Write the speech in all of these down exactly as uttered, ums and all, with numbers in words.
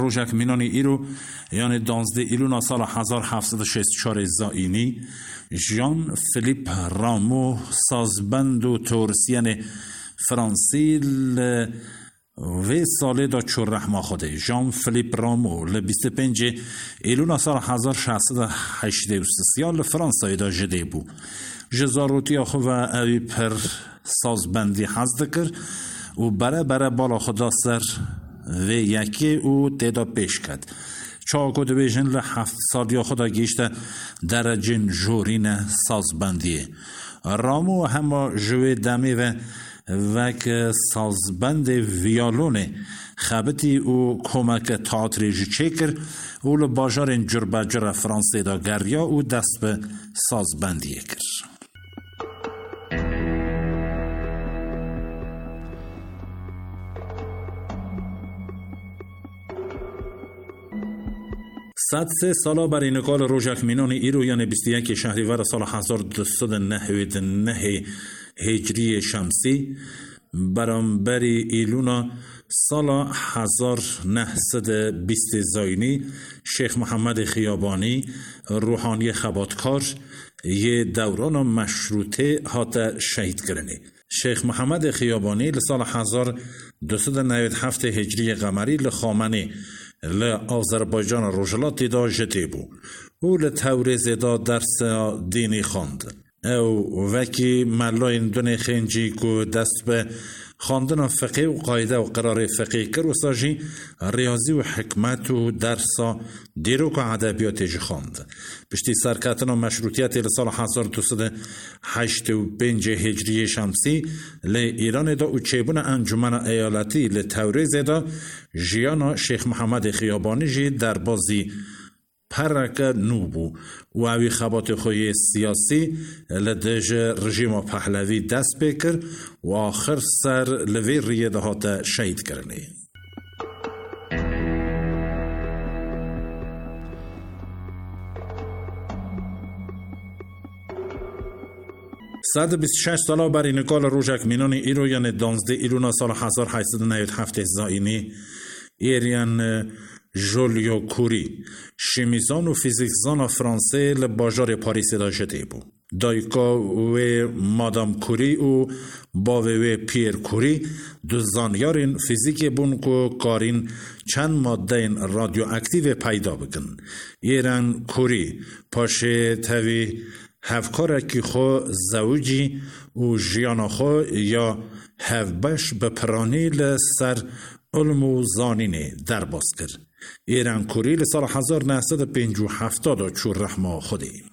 روژک مینانی ایرو یعنی دانزده ایلونا سال هزار و هفتصد و شصت و چهار زائینی ژان فلیپ رامو سازبند و تورسین فرانسی و ساله دا چور رحمه خوده ژان فلیپ رامو ل بیست و پنج ایلونا سال هزار و ششصد و هشتاد و سه لفرانسای دا جده بو جزاروتی آخو و اوی پر سازبندی حزد کر و بره بره بالا خدا سر و یکی او تیدا پیش کرد چاکو دو بیشن لحفت سالی خدا گیشته درجه جورین سازبندیه رامو همه جوی دمی و وک سازبند ویالونه خبتی او کمک تئاتری چکر او لباجار جربجر فرانسه دا گریا او دست به سازبندیه کر صد سه سالا برای نکال روژک مینانی ایرو یعنی بیست و یک شهریور سال هزار و دویست و نود و نه هجری شمسی برانبری ایلونا سال هزار و نهصد و بیست زاینی شیخ محمد خیابانی روحانی خباتکار یه دوران مشروطه هات شهید کرنی شیخ محمد خیابانی لسال هزار و دویست و نود و هفت هجری قمری لخامنه لآذربایجان روجلاتی دا جتی بو او لتوریز دا درس دینی خواند او وکی ملاین دون خنجی کو دست به خواندن فقه و قاعده و قرار فقه کر و ساجی ریاضی و حکمت و درسا دیروک و ادبیات جی خواند پشتی سرکتن و مشروطیت لسال هزار و دویست و هشتاد و پنج هجری شمسی ل ایران دا و چیبون انجمن ایالتی ل توریز دا جیانا شیخ محمد خیابانی جی در بازی پرک نوبو و اوی خبات خوی سیاسی لدج رژیم پهلوی دست بکر و آخر سر لوی ریده هات شهید کرنی صد و بیست و شش سالا برای نکال روژک مینانی ایرو یعنی دانزده ایلونا سال هزار و هشتصد و نود و هفت زائینی ایریان جولیو کوری شیمیزان و فیزیکزان فرانسه لباجار پاریس دا جده بو دایکا و مادام کوری و باوی و پیر کوری دو زانیارین فیزیک بون کو کارین چند ماده رادیو اکتیو پیدا بکن ایران کوری پاشه تاوی هفکارکی خو زوجی و جیانا خو یا هفبش بپرانی لسر علم و زانینه در باز کرد ایران کوری لسال هزار و نهصد و پنجاه و هفت چور رحمه خودی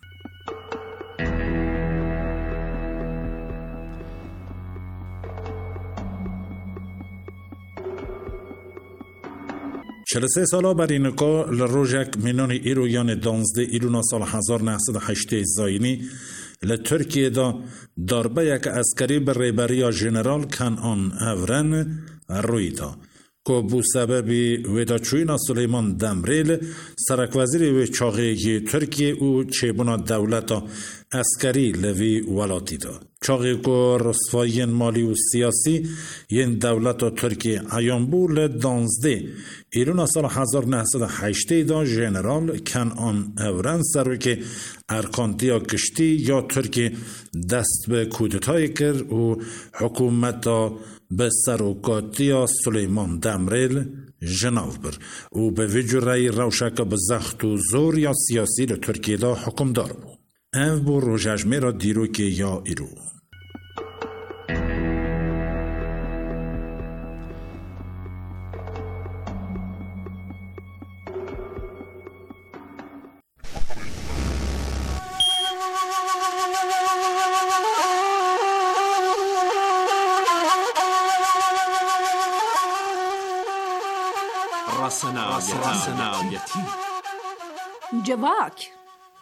چهل و سه سالا بر اینکا لروژک مینانی ایرو یعنی دانزده ایلونا سال هزار و نهصد و هشتاد زاینی لترکیه دا داربه یک عسکری بر ریبریا جنرال کنعان اورن روی دا که بو سببی ویداچوینا سلیمان دمریل سرک وزیر و چاقی ترکیه او چیبونا دولتا عسکری لوی ولاتی دا چاقی که رسوایی مالی و سیاسی ین دولتا ترکیه عیان بو لدانزده ایلونا سال هزار و نهصد و هشتاد دا جنرال کنعان اورن سروی که ارکانتیا کشتی یا ترکیه دست به کودتای کرد و حکومت دا به سروکاتی سلیمان دمریل جناف بر و به وجرای روشک به زخت و زور یا سیاسی لترکیه دا حکم دار بو او بو روژجمه را دیرو که یا ایرو رسنایتی جواک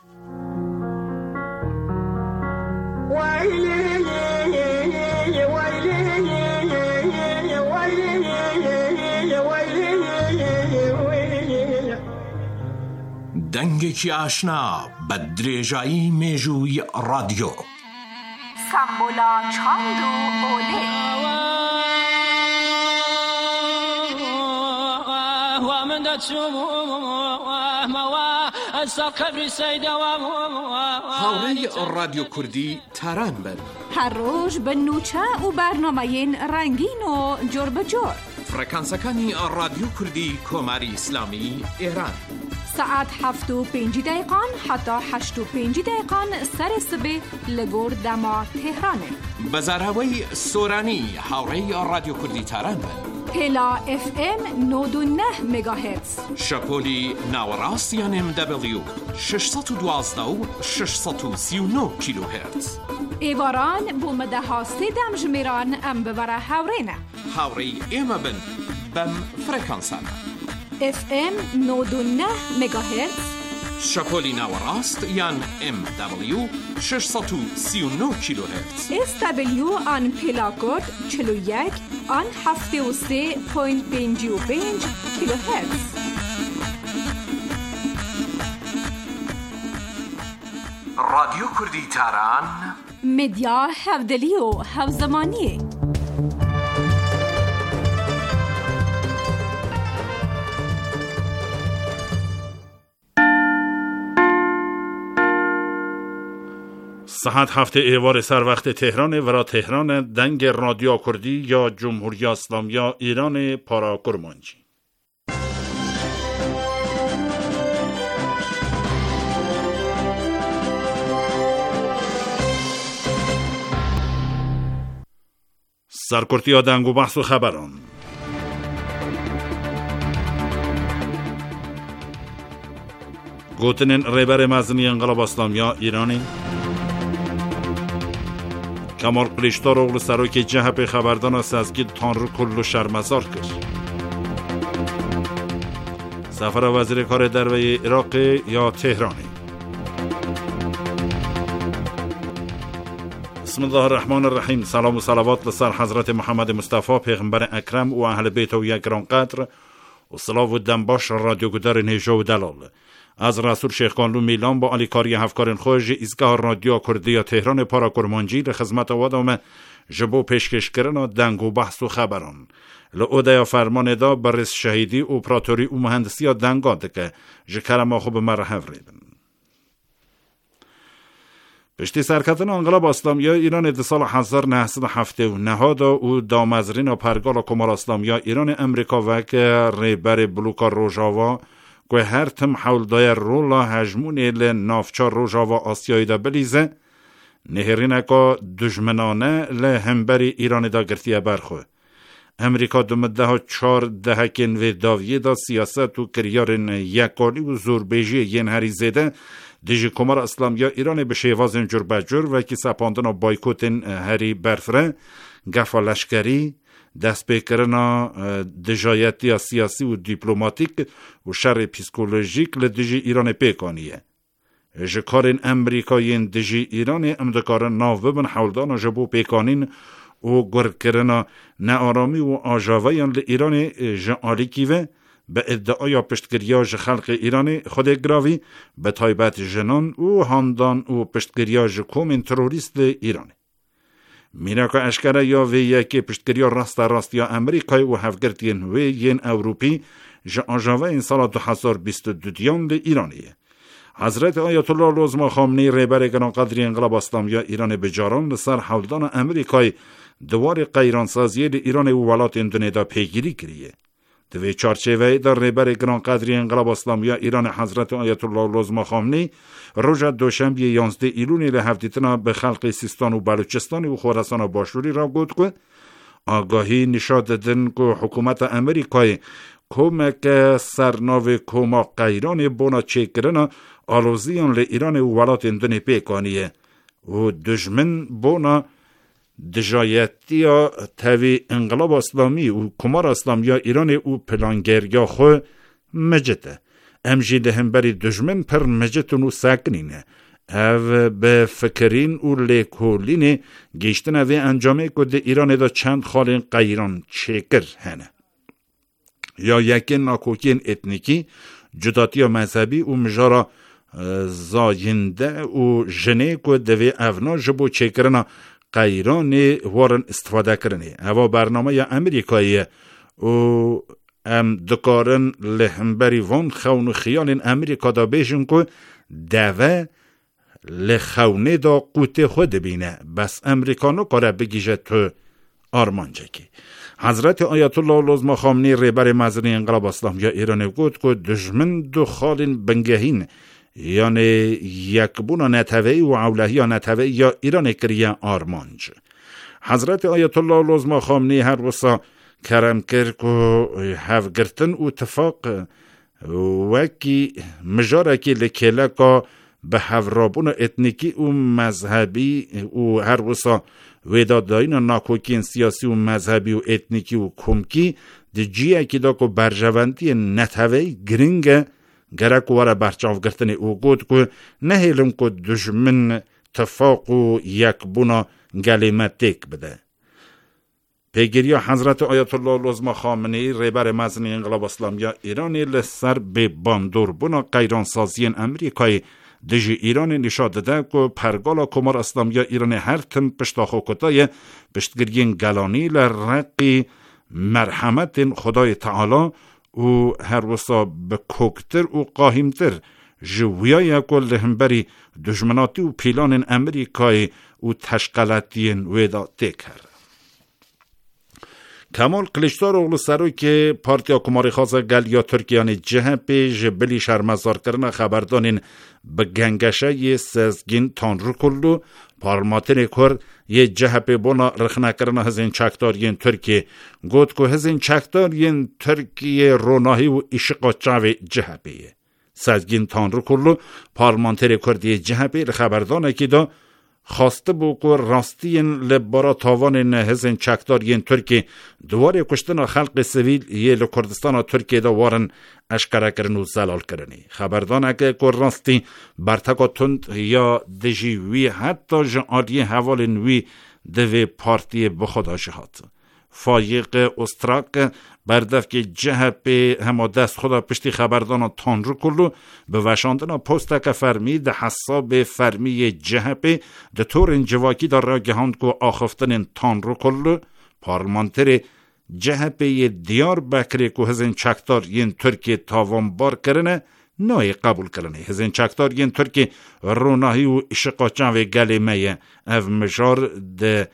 دنگکی آشنا بدریجایی میجوی رادیو سمبولا چاند و اوله هاوری رادیو کردی تران بر هر روز به نوچه و برنامه رنگین و جور به جور. فرکانسکانی رادیو کردی کماری اسلامی ایران. ساعت هفت و پنج دقیقان حتی هشت و پنج دقیقان سر صبح لگور دما تهرانه. بزرهوی سورانی هاوری رادیو کردی تران بر پلا اف ام نود و نه مگاهرتز. شپولی ناوراست یان ام دبلیو ششصد و دوازده و ششصد و سی و نه کیلو هرتز. ایواران بومده ها سیدم جمیران ام ببره هاورینه. هاوری ایم بن بم فرکانسان اف ام نود و نه مگاهرتز. شپولی ناوراست یان ام دبلیو ششصد و سی و نه کیلو هرتز. اس دبلیو آن پلاکود چلو یک آن هفته و سه پوینت پنجی و پنج کیلو هرتز. رادیو کردی تران مدیا هفدلی و هفزمانی. ساعت هفته ایوار سر وقت تهران و را تهران دنگ رادیو کردی یا جمهوری اسلامی ایران پارا کرمانجی. سرکرتی ها دنگ و بحث و خبران. گوتنین ریبر مزنی انقلاب اسلامی ایرانی کمال قلیشتار اغل سراک جهب خبردان است از گید تان رو کل و شرمزار کرد. سفر وزیر کار دروی عراق یا تهرانی. بسم الله الرحمن الرحیم. سلام و صلوات لسر حضرت محمد مصطفی پیغمبر اکرم و اهل بیت و یکران قدر و صلاو و دنباش رادیو گدار نیجا و دلال. از رسول شیخ کانلو میلان با علیکاری هفکارن خوش ایزگاه رادیو کردی تهران پارا کرمانجی لخدمت وادام جبو پیشکش کردن دنگ و بحث و خبران لعوده فرمان دا برس شهیدی اپراتوری و مهندسی دنگاد که جکرم خوب مرحب ریدن. پشتی سرکتن انقلاب اسلامی ایران ده سال هزار و نهصد و هفتاد و نه و دامزرین و پرگال کمار اسلامی ایران امریکا و که ریبر بلوکا روژاوا که هر تم حول دای رولا هجمونی لنافچار روژاوا آسیایی دا بلیزه نهرینه که دجمنانه لهمبری ایران دا گرتیه برخواه. امریکا دومده ها چار دهکن و داویه دا سیاست و کریارن یکالی و زوربیجی ین هری زیده دیجی کمار اسلامی ایران به شیوازن جور بجور و که سپاندن و بایکوتن هری برفره گفا لشکری دست بکرنا دجایتی سیاسی و دیپلماتیک و شر پسیکولوژیک لدیجی ایران پیکانیه. جکارن امریکایین دیجی ایران امدکارن ناو ببن حولدان و جبو پیکانین و گرد کرنا نارامی و آجاویان لإیران جعالی کیوه به ادعای پشتگیریاج خلق ایران خود گراوی به تایبت جنان و هاندان و پشتگیریاج کومین تروریست ایران. مینا که اشکره یا وی یکی پشتگیریا راست راست یا امریکای و هفگرتین وی ین اوروپی جا آجاوه این سال دو هزار و بیست و دو دیان لی ایرانیه. حضرت آیت الله العظما خامنه‌ای رهبر گرانقدری انقلاب اسلامی ایران بجاران لسر حولدان امریکای دوار قیرانسازی لی ایران و ولات اندونیدا پیگیری کریه. دوی چارچوه در رهبر گرانقدری انقلاب اسلامی ایران حضرت آیت الله العظما خامنه‌ای روز دوشنبه یازده ایلونی لهفتیتنا به خلق سیستان و بلوچستان و خراسان باشوری را گفت که آگاهی نشان دادن که حکومت امریکای کمک سرناو کما قیران بونا چکرنا آلوزیان لی ایران و ولات اندونی پیکانیه و دشمن بونا دجایتی تاوی انقلاب اسلامی و کمار اسلامی ایران و پلانگریا خو مجده امجی لهمبری دشمن پر مجتون و ساکنینه او به فکرین و لیکولین گیشتن اوی انجامه که ده ایران دا چند خالین قیران چکر هنه یا یکی ناکوکین اتنیکی جداتی و مذهبی و مجارا زاینده و جنه که دوی اونا جبو چکرنا قیران وارن استفاده کرنه. هوا برنامه یا امریکایی و ام دکارن لهمبری وان خون خیال امریکا دا بیشن که دوه لخونه دا قوت خود بینه بس امریکانو کاره بگیجه تو آرمانجه که حضرت آیت الله العظمی خامنه‌ای رهبر مظنی انقلاب اسلامی ایران گفت که دشمن دو خالین بنگهین یعنی یک بونا نتوهی و اولهی نتوهی یا ایران کریه آرمانج. حضرت آیت الله العظمی خامنه‌ای هر وسا کرم کرد که هفگرتن و اتفاق وکی مجارکی لکیله که به هفرابون اتنیکی و مذهبی و هر وسا ویداد داین ناکوکین سیاسی و مذهبی و اتنیکی و کمکی دی جیه که دا که برجواندی نتوهی گرینگه گرک واره برچاو گرتن او گود که نهیلم که دشمن تفاق و یک بونا گلیمه تک بده. پیگیری حضرت آیت الله العظمی خامنه‌ای رهبر مظنی انقلاب اسلامی ایرانی لسر به باندور بونا قیرانسازی امریکای دژی ایران نشان داده که پرگالا کمار اسلامی ایران هر تن پشتاخو کتای پشتگیرین گلانی لرقی مرحمت خدای تعالی و هر وسا به کوکتر و قاهمتر جویای کل همبری دشمناتی و پیلان امریکای و تشکلاتین ویدا تکر. کمال قلیچدار اغلو سروی که پارتیا کماری خاصه گل یا ترکیان جهپی جبلی شرمزار کرنا خبردانین به گنگشه یه سزگین تان رو کلو پارلماتین کرد یه جهپی بونا رخنه کرنا هزین چکتار ین ترکی گود که هزین چکتار ین ترکی روناهی و اشقا چاوی جهپیه. سزگین تان رو کلو پارلماتین کرد یه جهپی خبردانه که دا خواسته بو که راستین لبارا تاوان هزین چکدار ین ترکی دواره کشتن خلق سویل یه لکردستان ترکی دا وارن اشکره کرن و زلال کرنی. خبردانه که که راستی برتکا تند یا دجی وی حتی جعالی حوال وی دوی پارتی بخدا جهات. فایق استراک بردف که جهب همه دست خدا پشتی خبردان تان رو کلو به وشاندن پوستک فرمی ده حساب فرمی جهب ده طور انجواکی در را گهاند که آخفتن تان رو کلو پارلمانتر جهب دیار بکری که هزین چکتار ین ترکی تاوان بار کرنه نای قبول کرنه. هزین چکتار ین ترکی روناهی و اشقاچان و گلیمه او مجار ده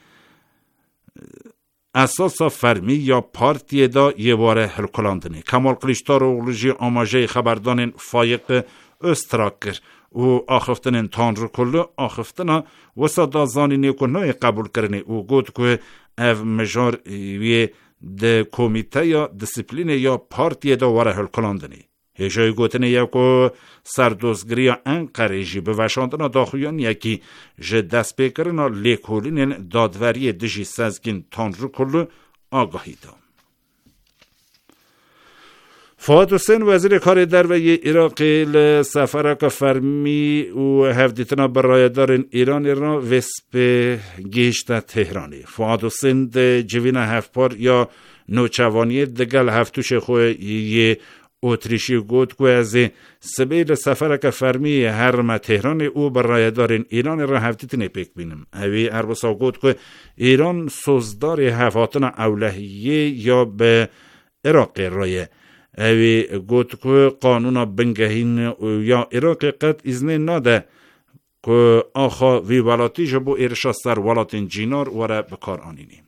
اساسا فرمی یا پارتی دا یه باره هلکلاندنی. کمال قلیچدار اغلوژی آماجه خبردان فایق استراکر و آخفتن تان رو کلو آخفتنا وسا دا زانینی که نای قبول کرنی و گود که او مجار وی ده کمیته یا دسیپلین یا پارتی دا واره هلکلاندنی. هجای گوتنه یا که سردوزگری انقره جی به وشاندن داخویان یکی جه دست بکرنا لیکولین دادوری دجی سزگین تان رو کلو آگاهی دا. فؤاد حسین وزیر کار دروی عراقی لسفرک فرمی و هفدیتنا برایدار ایران را وسپ گیشت تهرانی. فؤاد حسین ده جوین هفپار یا نوچوانی دگل هفتوش خواه یه اتریشی گود که از سبیل سفر که فرمی هرم تهران او برایدار ایران را هفتیت نپیک بینم. اوی اربسا گود که ایران سوزدار هفاتن اولهیه یا به عراق رایه. اوی گود که قانون بنگهین یا عراق قد ازنه ناده که آخا وی ولاتی جبو ارشا سر ولاتین جینار وره بکار آنینیم.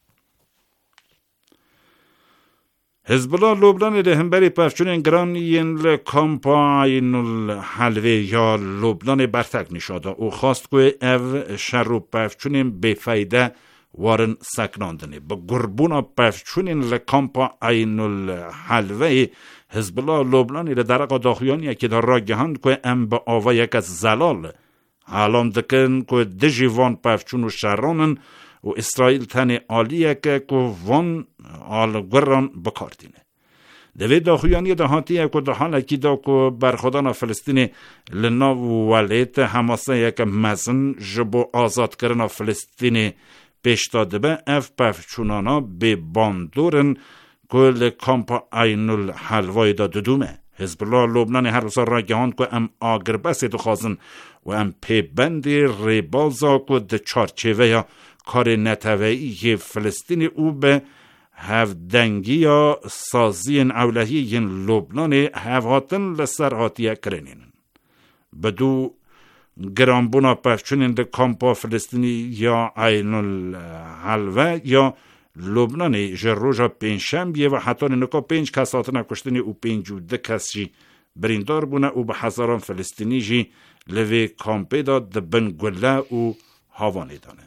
حزب الله لبنان لهمبری پفچون گران ین لکامپاین الحلوه یا لبنان برتک نشاده او خواست که او شر و پفچون بفایده وارن سکناندنه. با گربون پفچون لکامپاین الحلوه حزب الله لبنان لدرق داخویانی که در را گهاند که ام با آوه یک از زلال حالان دکن که دجیوان پفچون و شرانن و اسرائیل تن عالیه که که وان آل گران بکاردینه. دوی داخویانی دهاتیه که ده حال اکی دا که برخودان فلسطین لنا ولیت حماسه یک مزن جبو آزاد کرن فلسطین پیشتاده به اف پفچونانا به باندورن که لکامپ عین الحلوای دا دودومه. حزب الله لبنان هر روز را گهاند که ام آگر بسی دخوازن و ام پیبندی ریبازا که ده چارچوه یا کار نتوهی فلسطین او به هفدنگی یا سازی اولهی لبنان هفاتن لسر هاتیه کرنین. بدو گرانبونا پفچونین ده کامپا فلسطینی یا عین الحلوه یا لبنان جروجا پنجشنبه و حتی نکا پنج کسات نکشتنی او پنج و ده کسی بریندار بونه او به هزاران فلسطینی جی لوی کامپی داد ده بنگوله او هاوانی دانه.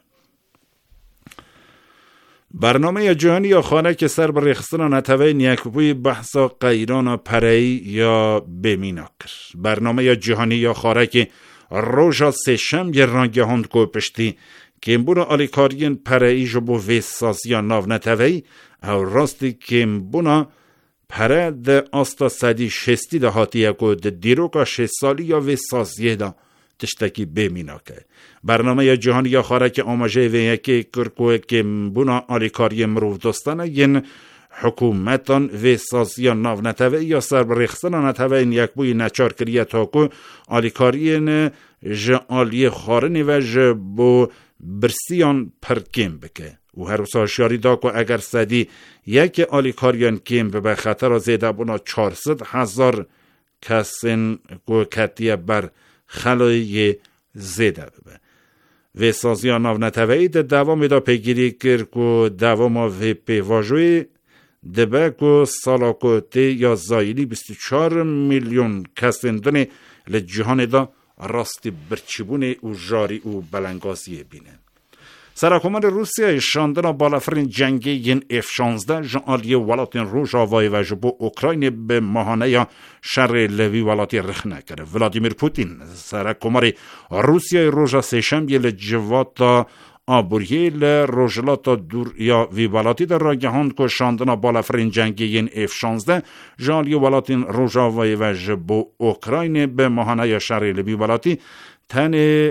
برنامه جهانی یا خانه که سر بر رخصتان نتوه نیکبوی بحثا قیران پرهی یا بمینا کر. برنامه جهانی یا خانه که روژا سشم یه رنگه هند کو پشتی که امبونا آلیکارین پرهی جبو ویساز یا ناو نتوه او راستی که امبونا پره ده آستا سدی شستی ده هاتیه که ده دیروکا شست سالی یا ویسازیه ده تشتکی بمینا که. برنامه جهانی یا خاره که آماجه و یکی کرکوه که بونا آلیکاری مروف دوستانه ین حکومتان و سازیان ناو نتوه یا سر بریخستان نتوه این یک بوی نچار کریه تا که آلیکاری جه آلی خارنی و جه بو برسیان پرکیم بکه. و هر روز هشیاری دا که اگر سدی یک آلیکاریان کیم به خطر زیده بونا چهارصد هزار کسین که کتیه بر خلای زیده ببه. و سازیان ناو نتوهی ده دوام دا پیگیری کرد که دوام و پیواجوی دبه که سالاکوتی یا زایلی بیست و چهار میلیون کسندن لجهان دا راستی برچیبون و جاری و بلنگازی بینه. سرکومن روسیه شاندن بالافرین جنگی ین اف شانزده جان آلیه ولاتین روش آوای و جبو اوکراین به ماهانه یا شر لوی ولاتی رخنه کرده. ولادیمیر پوتین سرکومن روسیه روژا سیشم یه لجواتا آبوریه لروژلاتا دور یا وی ولاتی در را گهاند که شاندن بالافرین جنگی ین اف شانزده جان آلیه ولاتین روش آوای و جبو اوکراین به ماهانه یا شر لوی ولاتی تن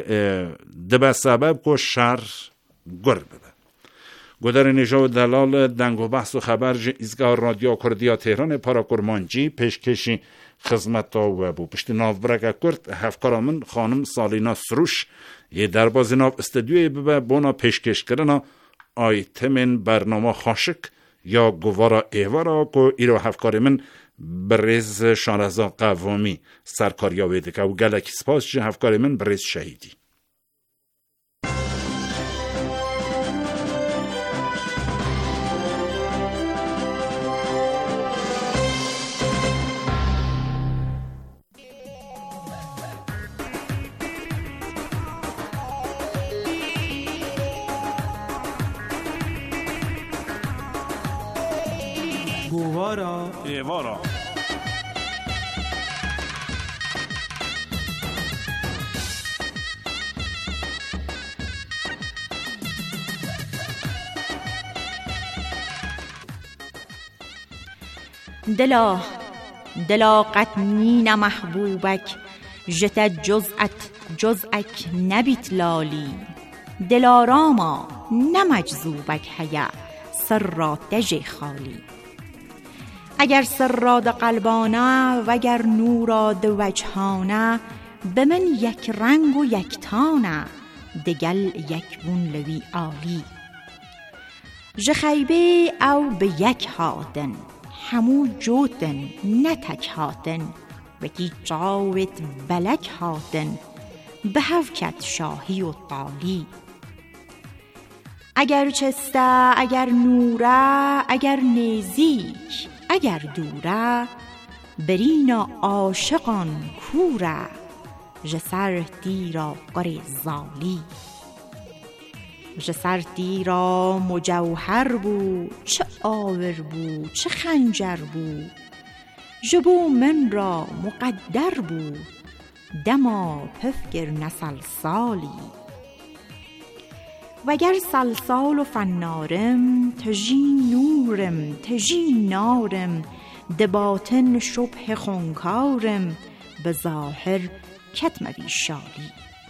دبه سبب که شر گر بده. گودر نژاد دلال دنگ و بحث و خبر ج ایزگاه رادیو کردیا تهران پاراکرمانجی پیشکشی خدمت و بو پشت ناوبرگ کرد هفکار من خانم سالینا سروش یه درباز ناو استدیوی ببه بونا پیشکش کردنا آیتمن برنامه خاشک یا گوارا ایوارا که ایرو هفکار من برز شانرزا قوامی سرکاریا ویده که و گلکی سپاس جه هفکار من برز شهیدی. گوارا ایوارا دلا دلا قطنین محبوبک جت جزعت جزعک نبیت لالی دلاراما نمجذوبک هیا سر را دژ خالی اگر سراد قلبانه وگر نوراد وجهانه به من یک رنگ و یک تانه دگل یک بون لوی عالی جخیبه او به یک هاتن همو جوتن نتک هاتن وکی جاوت بلک هاتن به هفکت شاهی و طالی اگر چسته اگر نوره اگر نیزیک اگر دوره برینا عاشقان کوره جسر دیرا قره زالی جسر دیرا مجوهر بو چه آور بو چه خنجر بو جبو من را مقدر بو دما پفگر نسل سالی وگر سلسال و فنارم تجی نورم تجی نارم دباطن شبه خونکارم به ظاهر کتموی شالی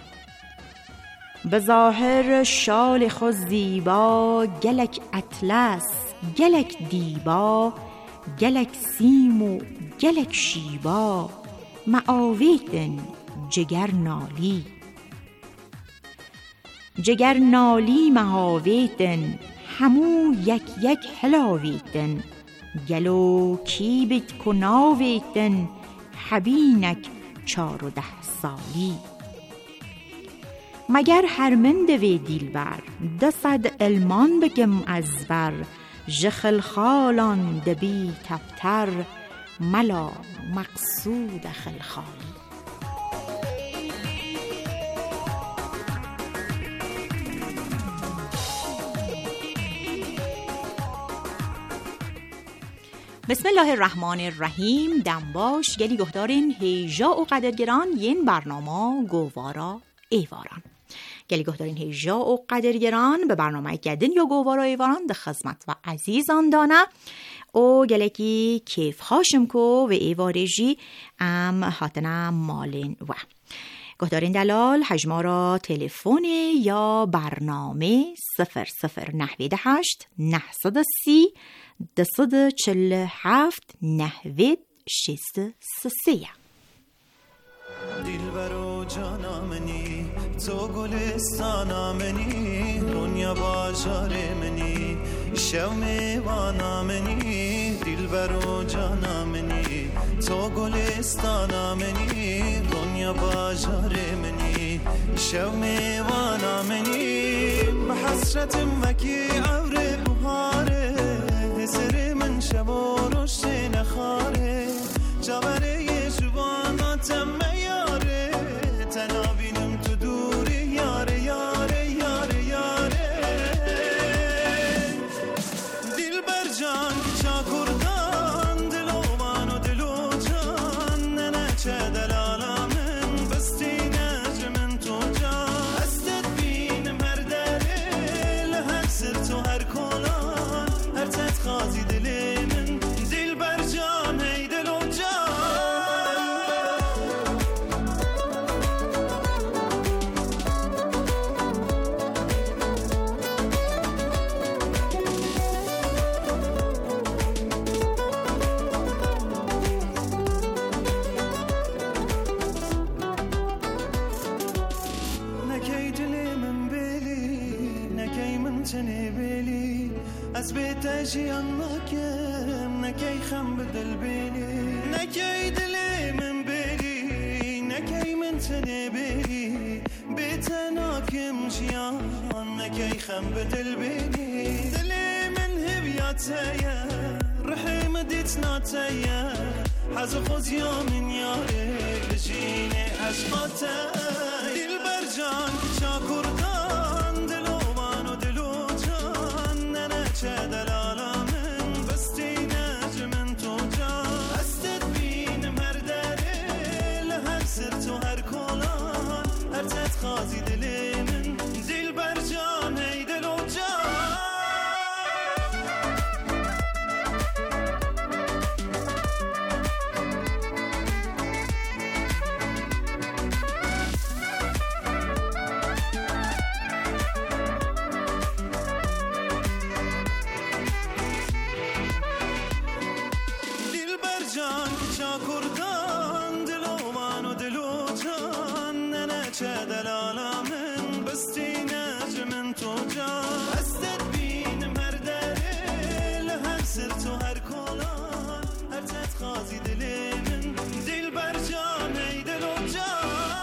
به ظاهر شال خود زیبا گلک اطلس گلک دیبا گلک سیم و گلک شیبا معاویتن جگر نالی جگر نالی مهاویتن همو یک یک هلاویتن گلو کی بیت کناویتن حبینک چار و ده سالی. مگر هرمند وی دیلبر ده صد علمان بگم از بر جخل خالان دبی تفتر ملا مقصود خلخالی. بسم الله الرحمن الرحیم. دنباش گلی گهدارین هیجا و قدرگران ین برنامه گووارا ایواران. گلی گهدارین هیجا و قدرگران به برنامه گدن یا گووارا ایواران ده خدمت و عزیزان دانه او گلکی کیف خاشم کو و ایوارجی ام هاتنا مالین و گهدارین دلال حجمارا تلفن یا برنامه صفر صفر نهوید هشت نهصد سی دصد چل هفت نهوید شست سسیه. دلبرو جانامنی تو گلستانامنی دنیا بازار منی شوم وانامنی دلبرو جانامنی تو گلستانامنی دنیا بازار منی شوم وانامنی به حسرت مکی عور بهاره سر من شب و رشت نخاره جبره جواناتم میاره تنابینم تو دوری یاره یاره یاره یاره دل بر جان چاکردان دلو من و دلو جان نه چه دلالا من بستی نجمن تو جان استت بینم هر دلیل هر سر تو هر کلان هر تت خازی دلی من دل بر جان ای دلو جان از بیت جیان نکم نکی خم بدل بینی نکی دل من بری نکی من تنه بری بیت ناکم جیان نکی خم بدل بینی دل من هبیاتیه رحم دیت ناتیه حز خوزیا من یاره لجینه عشقاته دل بر جان شاکردان دلو من و دلو جان ننه چه دلالا من بستی نجمن تو جان استت بینم هر دلیل هر سر تو هر کلان هر تت خازی دلی من دل بر جان ای دلو جان شاکردان دلو من و دلو جان ننه چه دلالا من بستی نجمن تو جان استت بینم هر دلیل هر سر تو هر کلان هر تت خازی دلی من دل بر جان ای دلو جان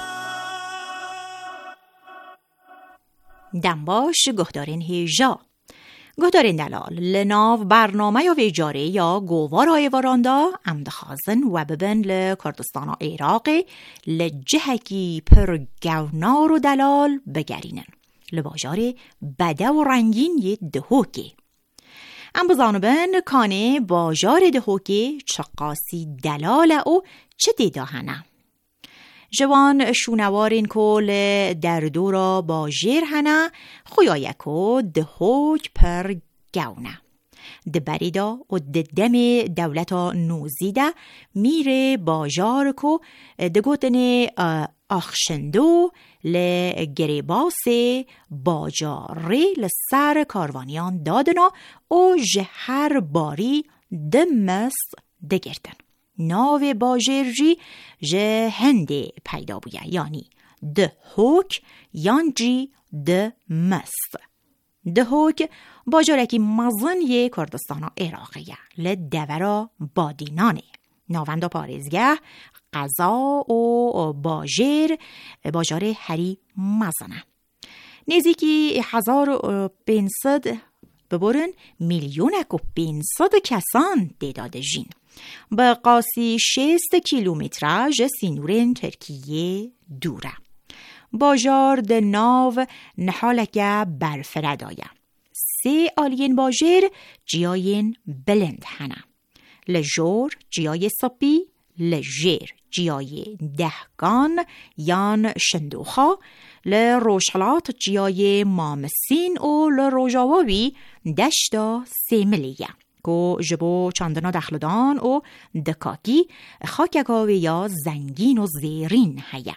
دنباش گهدارین هیجا گهدارین دلال لناو برنامه یا ویجاره یا گووار آیواراندا امدخازن و ببن لکردستان و عراق لجهکی پر گونار و دلال بگرینن لباجار بده و رنگین یه دهوکی ام بزانبن کانه باجار دهوکی چقاسی دلال او چه دیداهنه جوان شونوارین کل در دورا با جیر هنه خویایکو دهوک پر گونه دبریدا و ددم دولتا نوزیده میره باجار کو دگوتن اخشندو لگریباس باجاری لسر کاروانیان دادنا و جهر باری دمس دگرتن ناو باجرجی جه هنده پیدا بویه یعنی ده هوک یانجی ده مست دهوک باجارکی مزن یه کردستان و عراقیه لدورا بادینانه ناوند و پارزگه قضا و باجر باجار هری مزنه نزدیکی هزار و پینصد ببرن میلیونک و پینصد کسان دیداده جین به قاسی شست کیلومتراژ سینورن ترکیه دوره باجار ده ناو نحالکه برفردایه سه آلین باجر جیاین بلند هنه لجور جیای سپی لجر جیای دهگان یان شندوخا لروشحلات جیای مامسین و لروجاوی دشتا سیملیه که جبو چندنا دخلدان و دکاکی خاکگاوی یا زنگین و زیرین هیا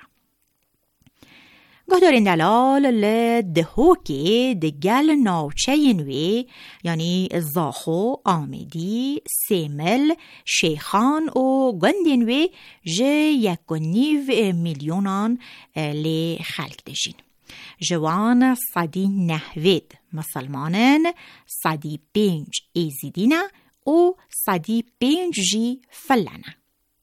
گاه دارین دلال لدهوکی دگل ناوچه نوی یعنی زاخو، آمدی، سیمل، شیخان و گندینوی جه یک و نیو میلیونان لی خلق دجین. جوان صدی نهوید مسلمانن، صدی پنج ایزیدینه و صدی پنج جی فلنه.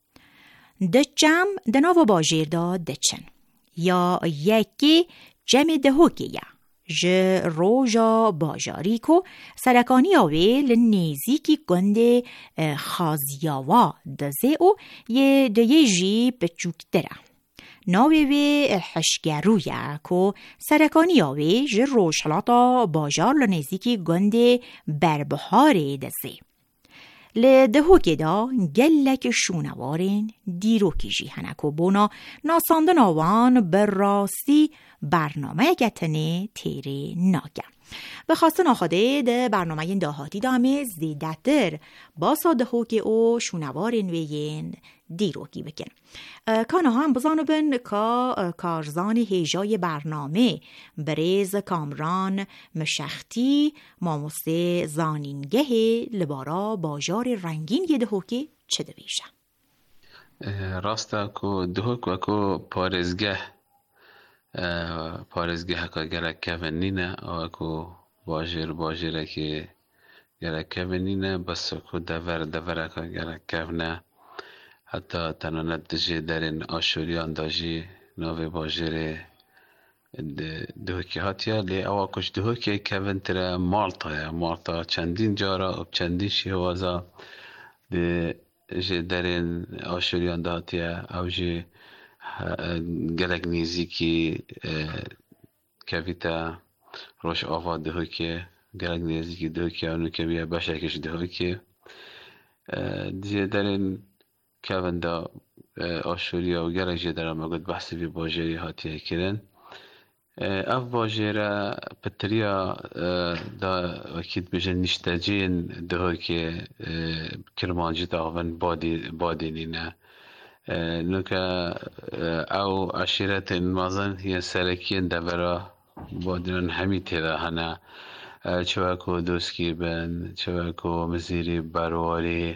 دچم دناو باجیر دا دچن. یا یکی جمع دهوکیه جه روژا باجاری کو سرکانی آوه لنیزی کی گنده خازیاوا دزه او یه دیه جی بچوکتره ناوه وی حشگرویه کو سرکانی آوه جه روشلاتا باجار لنیزی کی گنده بربهاره دزه لدهوکی دا گلک شونوارین دیروکی جی هنکو بونا ناساندن آوان بر راستی برنامه گتنه تیره ناگه و خواستن آخاده ده برنامه داهاتی دامه زیدتر باسا دهوکی او شونوارین ویین دیروکی بکن کانه هم بزانو بن که کارزان هیجای برنامه بریز کامران مشختی ماموسه زانینگه لبارا باجار رنگین یه دهوکی چه دویشه؟ راستا که دهوک و که پارزگه پارزگه که گرک کونینه و که باجر باجره که گرک کونینه بس که دور دوره که گرک کونه حتی تنانت دجه درین آشوریان داجی نوی باجره دهوکی هاتیا لی اوا کش دهوکی کونتره مالتا مالتا چندین جارا و چندین شیوازا دجه درین آشوریان داتیا او جه گلک نیزی کی کویتا روش آوا دهوکی گلک نیزی کی دهوکی اونو که بیا بشکش دهوکی دیگه درین کوندا آشوریا و گلک جه درم اگد بحثی بی باجری هاتیه کرن اف باجره پتریا دا وکید بجن نشتاجین دهوکی کرمانجی تاون بادی بادینینه نوکا او عشیرت مازن هی سرکین دورا بادران همی تیرا هنه چواکو دوسکی بن چواکو مزیری برواری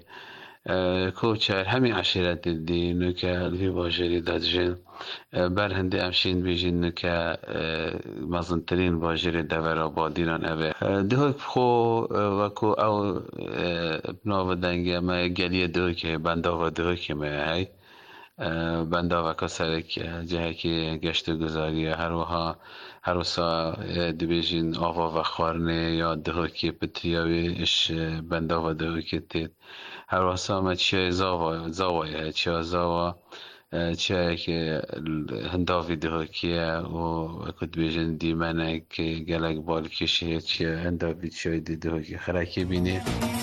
کوچر همی عشیرت دی نوکا لی باجری دادجن بر هنده امشین بیجین نوکا مازن ترین باجری دورا بادران اوه دهوک خو وکو او بناو دنگی ما گلی دهوکی بنداو دهوکی ما هی بنده و کسرک جه که گشت گذاری هر وها هر وسا دبیجین آوا و خارنه یا دهوکی پتریاوی اش بنده و دهوکی تید هر وسا ما چه زاوا زاوایه چه زاوا چه که هنداوی دهوکیه و کد بیجین دیمنه که گلک بال کشه چه هنداوی چه دهوکی خرکی بینه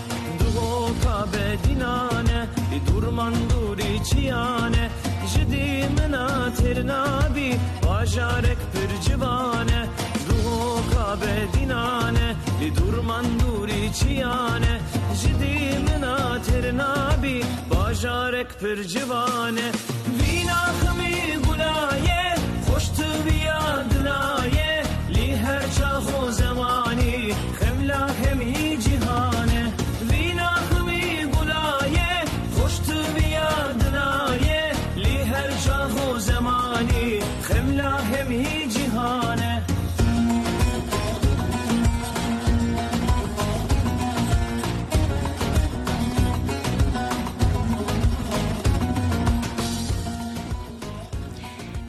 دهوکا بدینانه دورمان دوری چیانه جدی منا ترنابی باجارک پر جوانه دهوکا بدینانه دورمان دوری چیانه جدی منا ترنابی باجارک پر جوانه وینا خمی گلایه خوشت بیا دلایه لی هر چاخو زمانی خملا همی جهانه وینا خمی گلایه خوشت بیا دلایه لی هر چاخو زمانی خملا همی جهانه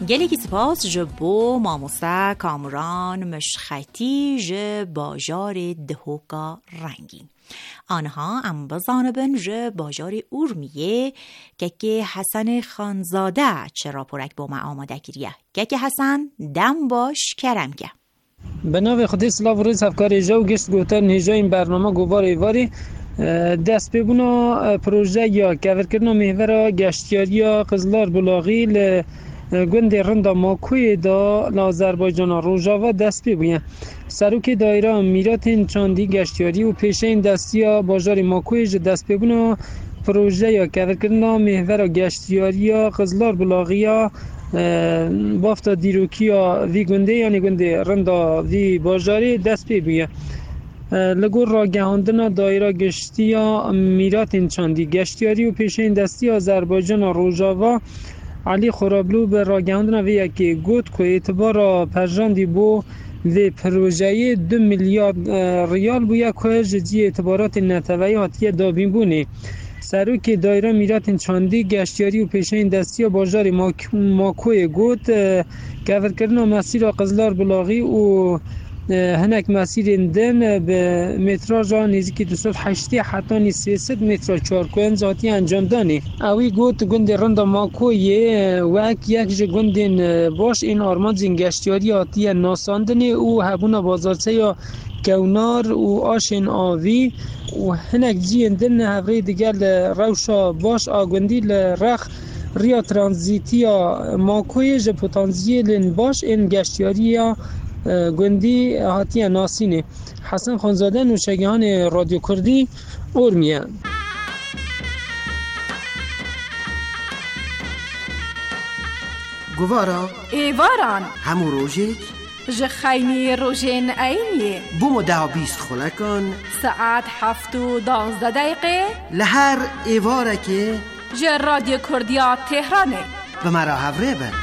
گلی کی سپاس جبو ماموسا کامران مشخطی ج باجار دهوکا رنگین. آنها ام بزانبن ج باجار اورمیه که که حسن خانزاده چرا پرک با ما آماده کریه که که حسن دم باش کرم که به نام خدای سلاو و روز افکار جو گشت گوتن هجا این برنامه گوار ایواری دست ببونا پروژه یا کور کردن محور گشتیاری یا قزلار بلاغی ل گوند رندا ماکوی دا لازربایجان روژاوا دست ببوین سروک دایره میرات چاندی گشتیاری و پیشه این دستی باجار ماکوی دست ببونا پروژه یا کور کردن محور گشتیاری یا قزلار بلاغی یا بافتا دیروکی یا وی گونده یعنی گونده رندا وی باجاری دست ببوین لگور را گهاندن دایره گشتی یا میرات چاندی گشتیاری و پیشه این دستی آذربایجان روژاوا علی خورابلو به را گهاندن وی که گوت که اعتبار پرژاندی بو و پروژه دو میلیارد ریال بویا که جدی اعتبارات نتوی حتیه دابین بونی سروک دایره میرات چاندی گشتیاری و پیشه این دستی و باجار ماکوی گوت کور کردن مسیر قزلار بلاغی و هنک مسیر دن به متراژ نزدیک دویست و هشتاد حتی سیصد متر چارکوئن ذاتی انجام دانی اوی گوت گوند رند ماکوی و یک گوند باش این آرمان زین گشتیاری آتی ناساندنی او هبونا بازارچه یا کونار و آشن آوی و هنک جین دن هفره دیگر روشا باش آگوندی لرخ ریا ترانزیتیا ماکوی ج پتانسیل باش این گشتیاری یا گوندی هاتی ناسینه. حسن خانزاده نوشگهان رادیو کردی اورمیان. گوارا ایواران همو روژک جخینی روژین اینی بومو ده و بیست خلکان ساعت هفت و دانزده دقیقه لهر ایواره که جه رادیو کردیا تهرانه به مرا هفره بن.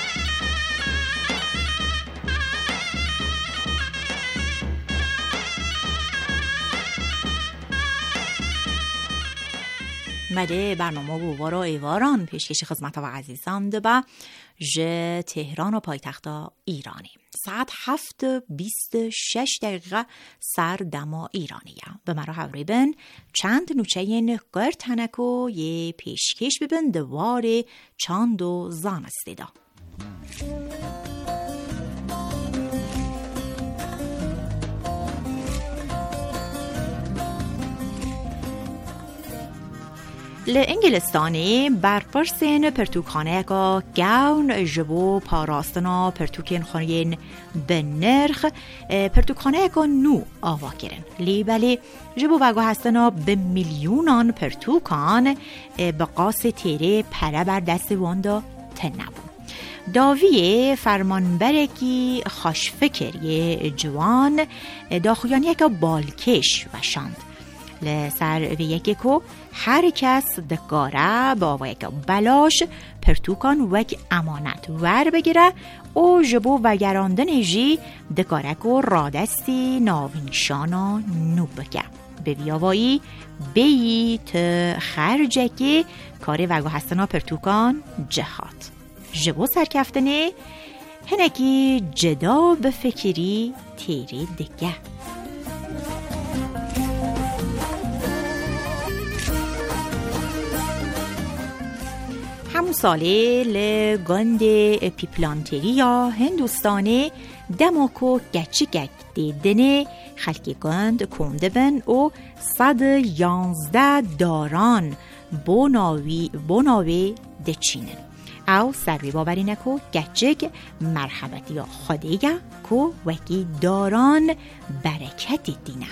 مده برنامه گوارا ایواران پیشکش خدمت و عزیزان دبا جه تهران و پایتخت ایرانی ساعت هفت بیست و شش دقیقه سر دما ایرانیه به مرا حوری بن چند نوچه نقر تنکو یه پیشکش ببن دوار چاند و زان استیدا. لانگلستانی برپرسین پرتوکخانه که گون جبو پاراستنا پرتوکین خانین به نرخ پرتوکخانه که نو آوا کرن لی بلی جبو وگو هستنا به میلیونان پرتوکان به قاس تیره پره بر دست واندا تنبون داوی فرمانبرکی خوشفکری جوان داخویانی که بالکش و شاند لسر و یکی که هر کس دکاره با و یک بلاش پرتوکان وک امانت ور بگیره او جبو وگراندن جی دکاره که رادستی ناوینشانا نو بگه به بیاوایی بیی تا خرجکی کاری وگو هستنا پرتوکان جهات جبو سرکفتنه هنکی جدا به فکری تیری دگه همون ساله لگاند پیپلانتری یا هندوستانه دماکو گچی گک دیدنه خلکی گاند کنده بن و صد یانزده داران بوناوی بوناوی دچینن او سروی باورینه که گچک مرحمتی یا خودیگه که وکی داران برکتی دینه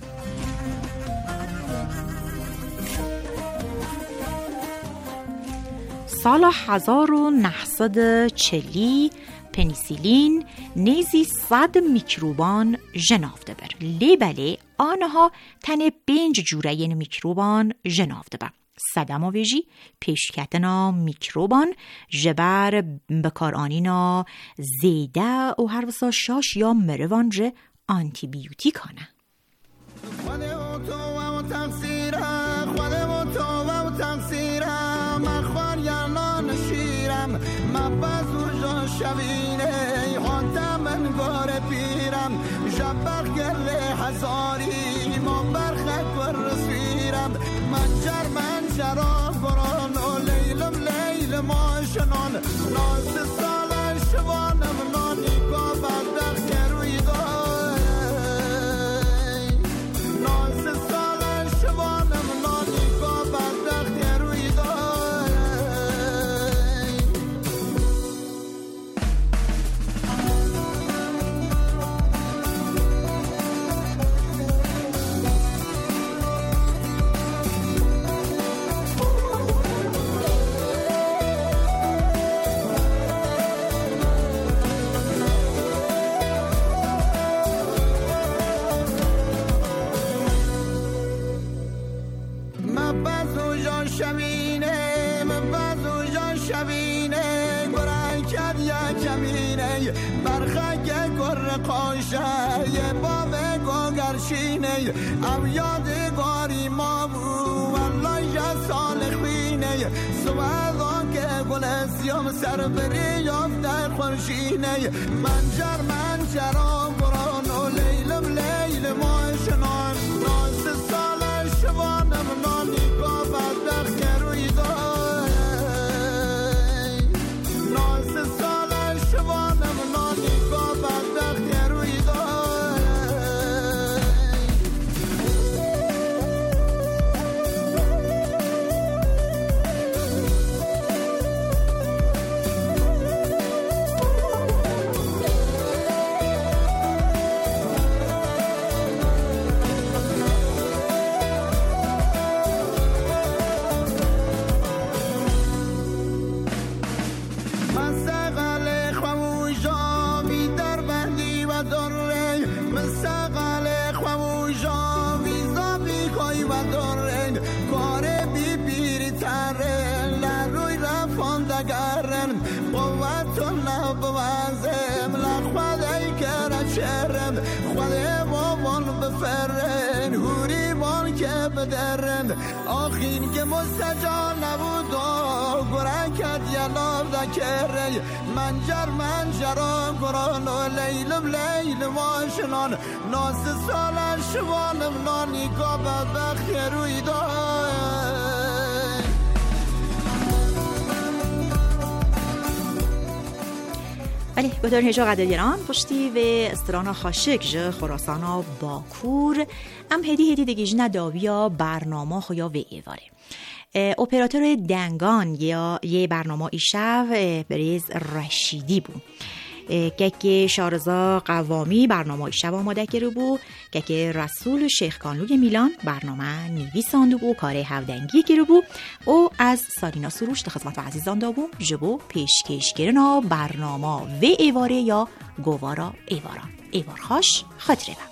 سال هزار و نهصد و چلی پنیسیلین نیزی صد میکروبان جنافده بر لیبله آنها تن پنج جوره این میکروبان جنافده بر صدم ویجی پیشکتنا میکروبان جبر بکار آنینا زیده و هر وسا شاش یا مروان جه آنتی بیوتیک هانه من خوار یا نان شیرم من بزرگ جا شوینه خانتم انگار پیرم جبر گل هزاری ما برخک و رسیرم منجر منجرا بران و لیلم لیل ما شنان ناز سال شوانم نانی با بدبخت روی دای ناز سال شوانم نانی با بدبخت روی دای شبینه من بازو جان شبینه گران کد یا کمینه برخک گر قاشه یه باب گرشینه او یادگاری ما بو والله یا صالح بینه سوادان که گل سیام سر بری یافته خورشینه منجر منجرا بران و لیلم لیل ما شنان ناز سال شوانم نانی با بدبخت روی دای ناز سال شوانم نانی با بدبخت روی دای فرن هوری بان که بدرن آخین که مستجار نبود و گرکت یلاب دکره منجر منجران گران و لیلم لیل ماشنان ناس سال شوانم نانی که بدبخت روی دای بله گدار هجا قدرگران پشتی و استرانا خاشک جه خراسانا باکور ام هدی هدی دگیج نداویا برنامه خویا و ایواره اپراتور دنگان یا یه برنامه ایشو بریز رشیدی بود که که شارزا قوامی برنامه ایشو آماده کرده بود که که رسول شیخ کانلوی میلان برنامه نویسانده بود کار هودنگی کرده بود او از سالینا سروش ده خدمت و عزیزان دابو جبو پیشکش کرنا برنامه و ایواره یا گوارا ایوارا ایوار خوش خاطره با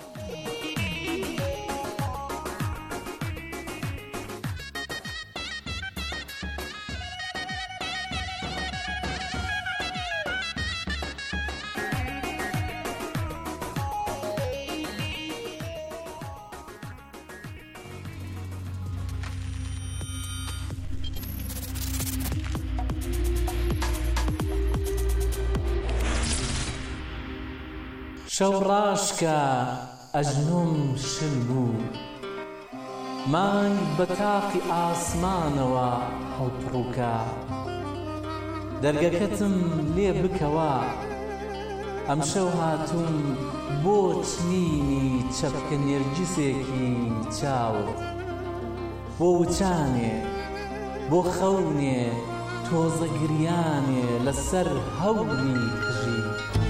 شوراشكا أجنوم شلبو مانگ بتاقی آسمانەوە هەڵپڕووکە دەرگەکەتم لێ بکەوە ئەم شەو هاتووم بۆ چنینی چەپکە نێرگیسێکی چاوت بۆ وچانێ بۆ خەونێ تۆزە گریانێ لەسەر هەوری کژی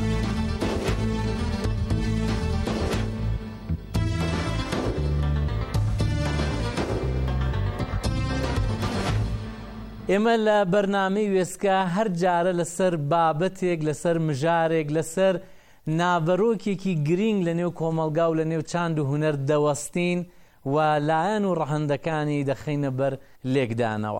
ئێمە لە بەرنامەی وێسکە هەر جارە لەسەر بابەتێک لەسەر مژارێک لەسەر نابەرۆکێکی گرنگ لە نێو کۆمەڵگا و لە نێو چاند و هونەر دەوەستین و لایەن و ڕەهەندەکانی دەخینە بەر لێکدانەوە.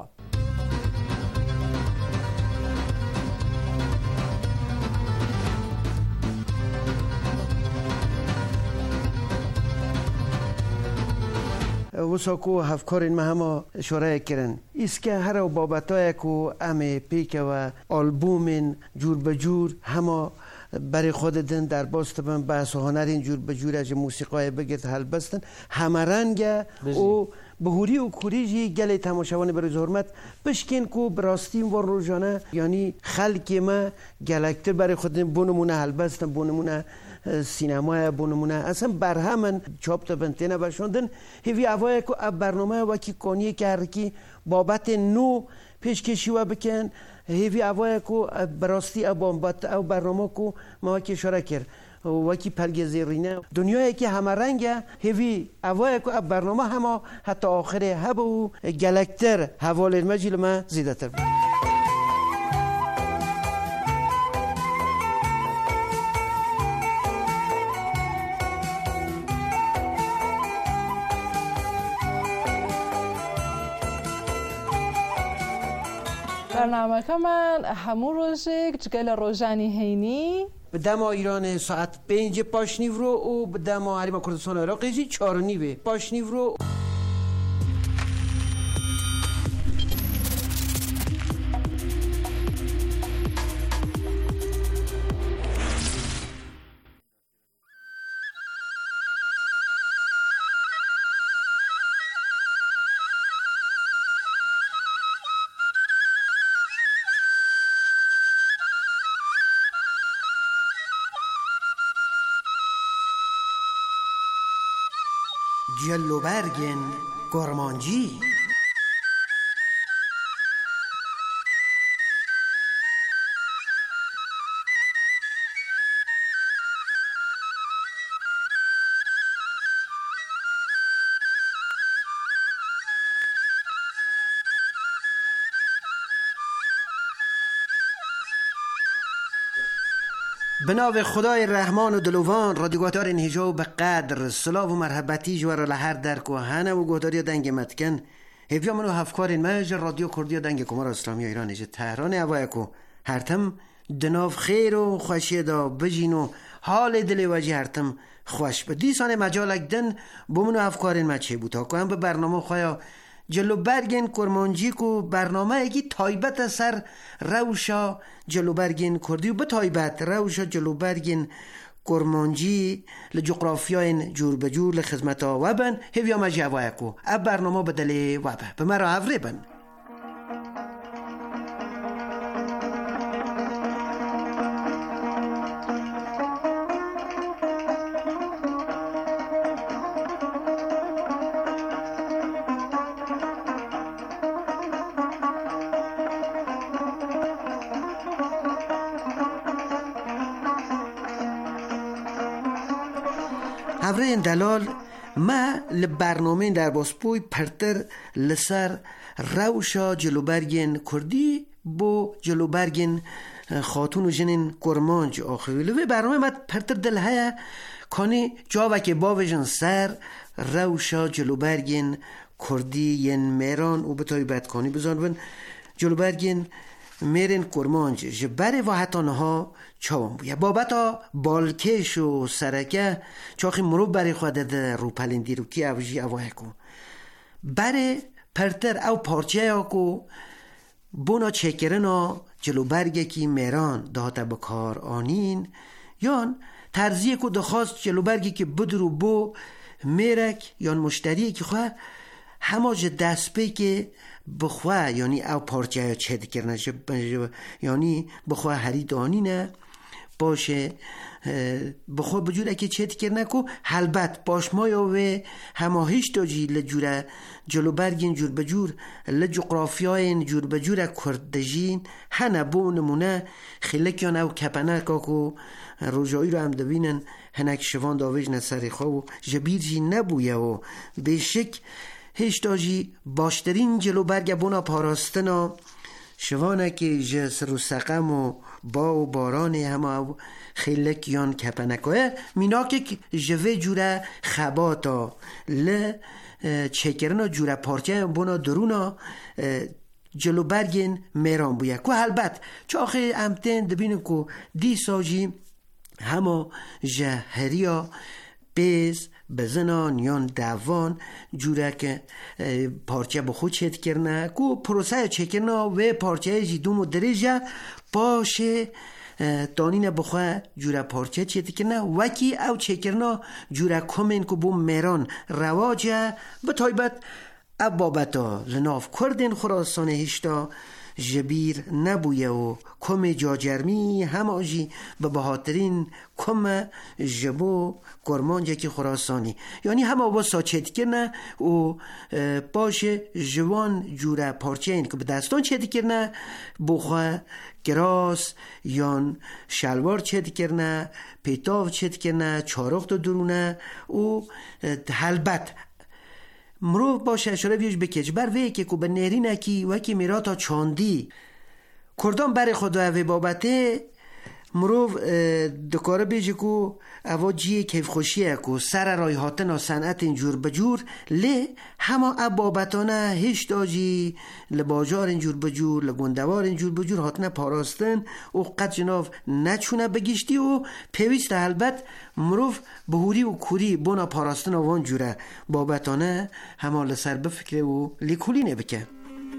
وساکو هفکار ما هم اشاره کردن ایست که هر بابتای کو ام پیک و آلبوم جور به جور همه برای خودتن در باست بن بحث و هنر این جور به جور از موسیقای بگید حل بستن همه رنگ و بهوری و کوریجی گلی تماشاوان برای حرمت بشکن کو براستیم و روزانه یعنی خلقی ما گلکتر برای خودتن بونمونه حل بستن بونمونه سینما بونمونه اصلا بر همن چاپ تا بنتینه بشوندن هیوی اوای کو برنامه وکی کونیه که هرکی بابت نو پیشکشی و بکن هیوی اوای کو براستی ابامبات او برنامه کو ما که اشاره کرد وکی پرگزیرینه دنیایی که همه رنگه هیوی اوای کو برنامه همه حتی آخر هب و گلکتر حوال مجل ما زیده تر بود. برنامه که من همون روزی چگل روزانی هینی به دم ایران ساعت پنج پاشنیو رو و به دم حریم کردستان عراقی چهار و نیوه پاشنیو رو. جلو برگن گرمانجی به نام خدای رحمان و دلوان رادیوگاتار انهجا به قدر سلاو و مرحبتی جوار لحر درک و هنه و گوهداری دنگ متکن هفیا منو هفکار مج رادیو کردی دنگ کمار اسلامی ایران ایجا تهران اوایکو هرتم دناف خیر و خوشی دا بجین و حال دل وجی هرتم خوش به دیسان مجالک دن بومنو هفکار مچه بود تا هم به برنامه خوایا جلو برگن کرمانجی کو برنامه اگی تایبت سر روشا جلو برگن کردی و به تایبت روشا جلو برگن کرمانجی لجغرافیاین جور به جور لخدمتا وبن هیویا مجیوای کو اب برنامه بدلی وبه به مرا عوره بن. هفره دلال ما لبرنامه در باسپوی پرتر لسر روشا جلوبرگن کردی بو جلوبرگن خاتون و جنین کرمانج آخری لوی برنامه ما پرتر دل های کانی جاوه که باوشن سر روشا جلوبرگن کردی ین میران و بتایی بدکانی بزن بن جلوبرگن میرن کرمانج جبره و حتی نها چاوان بویا بابتا بالکش و سرکه چاخی مروب بری خواده ده رو پلندی رو کی اوجی اوه کو بره پرتر او پارچه ها کو بونا چکرن ها جلو برگه کی میران دهاتا بکار آنین یان ترزیه کو دخواست جلو برگه که بدرو بو میرک یان مشتریه که خواه هماج دست پی که بخواه یعنی او پارچه ها چه دکرنه یعنی بخواه هری دانی نه باشه بخواه بجوره که چه دکرنه کو حلبت باش ما یا و هماهیش داجی لجوره جلو برگین جور بجور لجغرافیاین جور بجوره کردجین هنه بو نمونه خیلکیان او کپنه کاکو روژایی رو هم دوینن هنک شوان داویج نسر خواه و جبیر جی نبویه و بشک هشتاجی باشترین جلو برگ بونا پاراستنا شوانه که جسر و سقم و با و باران همه خیلک یان کپنکوه مینا که جوه جوره خباتا ل چکرنا جوره پارچه بونا درونا جلو برگین میران بویه که البته چه آخه امتن دبینن که دی ساجی همه جهریا بیز بزنان یان دوان جوره که پارچه به خود چید کرنه کو پروسه چکرنه و پارچه جی دوم و درجه باشه دانین بخواه جوره پارچه چید کرنه وکی او چکرنه جوره کمین که بو میران رواجه به تایبت ابابتا لناف کردین خراسان هشتا جبیر نبویه و کم جاجرمی هماجی به بهاترین کم جبو گرمانجه که خراسانی یعنی همه با ساچت کرنه و باشه جوان جوره پارچه این که به دستان چید کرنه بخواه گراس یان شلوار چید کرنه پیتاو چید کرنه چارخت درونه و حلبت مرو باشه اشاره بیوش بکش بر وی که کو به نهری نکی وکی میرا تا چاندی کردان بر خدا و بابته مرو دکاره بیجه کو اوا جیه کیف خوشیه کو سر رای هاتن صنعت اینجور بجور لی هما ابابتانه هیچ داجی لباجار اینجور بجور لگوندوار اینجور بجور هاتنه پاراستن و قد جناف نچونه بگیشتی و پیویست البت مروف بهوری و کوری بونا پاراستن آوان جوره بابتانه هما لسر بفکره و لیکولی نبکه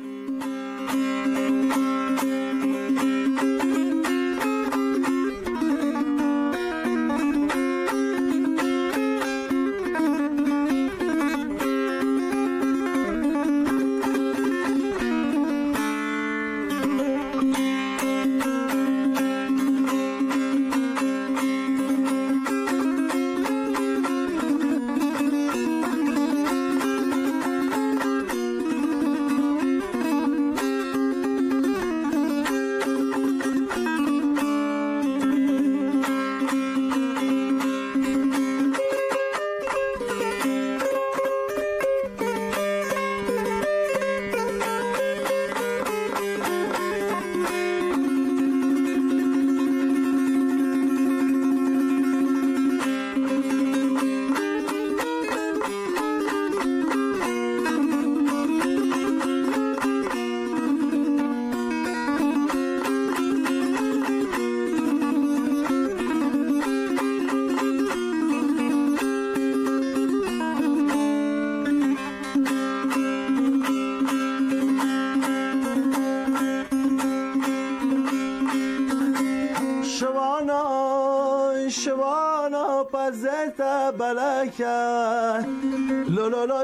پزتا بلکه لولالا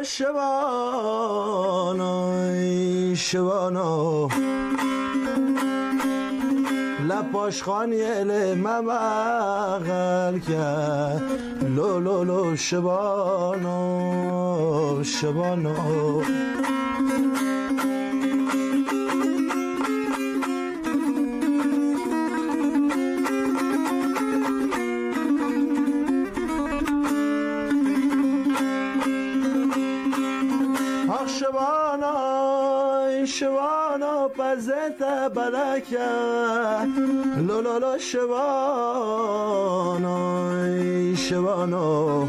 شبانای شبانا لپاشخانی اله ممغل که لولولو شبانا شبانا شبانا شبانا پزتا بلکه لولالا شبانا شبانا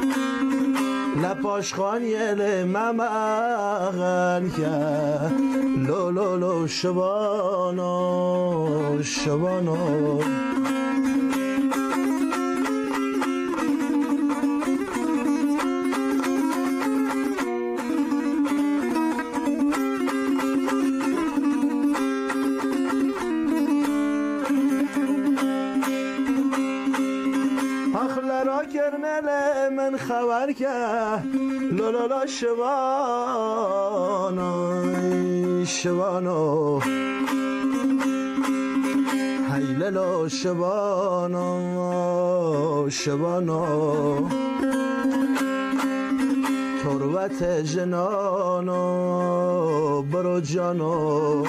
لپاشخانی اله ممغن که لولولو شبانا شبانا من خبر که لولالا شبانا شبانا هیللا شبانا شبانا تروت جنانا برو جانا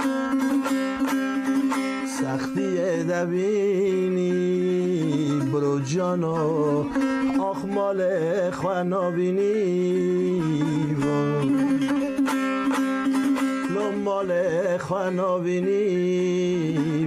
سختی دبینی برو جانا آخ مال خوانابینی لو مال خوانابینی